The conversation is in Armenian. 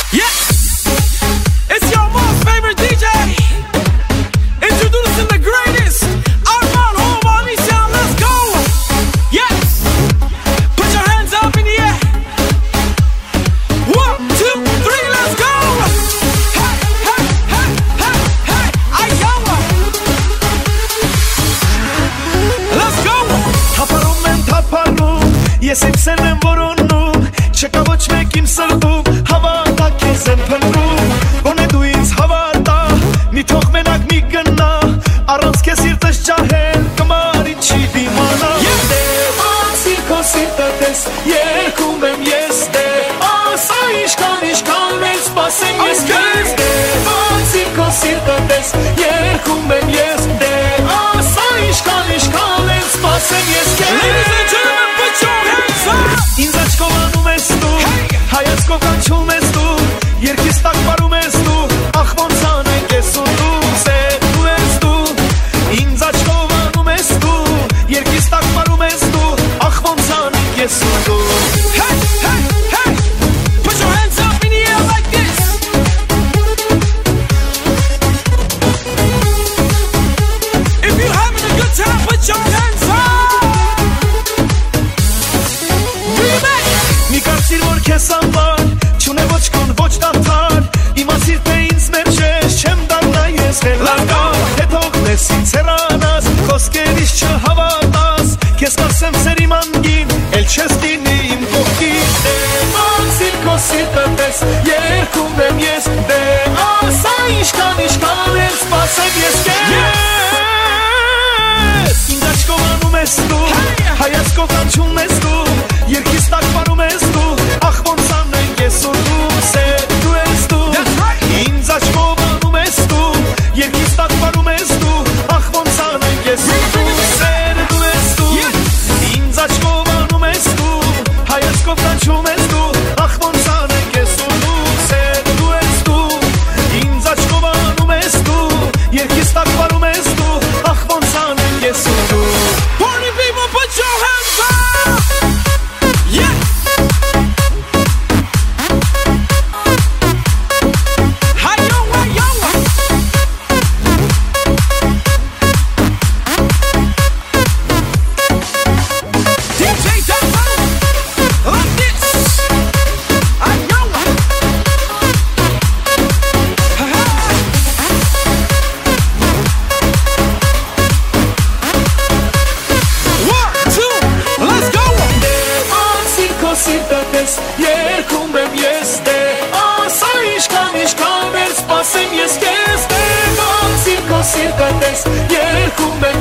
Ես իմ սերն եմ որոնում, չկա ոչ մեկ իմ սրտում, հավատա քեզ եմ փնտրում, գոնե դու ինձ հավատա, մի թող մենակ մի գնա, առանց քեզ սիրտս ջահել, կմարի չի դիմանա։ Դե ասի քո սիրտը տես, երգում եմ ես, դե ասա ինչքան էլ սպասեմ ես քեզ, դե ասի քո սիրտը տես, երգում եմ ես, դե ասա ինչքան էլ սպասեմ ես քեզ։ Ինձ աչքով անում ես դու, հայացքով կանչում ես դու, երկիս տակ պարում ես դու, ախ ոնց անենք ես ու դու, սեդու ես դու, ինձ աչքով անում ես դու, երկիս տակ պարում ես դու, ախ ոնց անենք ես ու դու։ Hey, hey, hey, put your hands up in the air like this. If you're having a good time, put your hands up. Կարծիր որ քեզ անվար, չունե ոչ կոն ոչ դանդար, իմացիր թե ինձ մեջ ես, չեմ դառնա ես հելակար, թե թողնես ինձ հեռանաս, խոսքերիս չհավատաս, քեզ կասեմ սերի մանգին, էլ չես լինի իմ կողքին, դե ոնցիր քո սիրտը տես, երգում եմ ես, դե ասա ինչքան էլ սպասեմ ես քեզ։ Ինձ աչքով անում ես դու, հայացքով կանչում ես դու, երկիս տակ պարում ես դու, ախ ոնց անենք ես ու դու, սեդու ես դու, ինձ աչքով անում ես դու, երկիս տակ պարում ես դու, ախ ոնց անենք ես ու դու, սեդու ես դու, ինձ աչքով անում ես դու, հայացքով կանչում ես դու, ախ ոնց անենք ես ու դու, սեդու ես դու, ինձ աչքով անում ես դու, երկիս տակ պարում ես դու, ախ ոնց անենք ես ու դու։ Party people, put your hands up! Yeah! Երգում եմ ես, դե ասա ինչքան էլ սպասեմ ես քեզ, դե ոնց իմ քո սիրտը տես, երգում եմ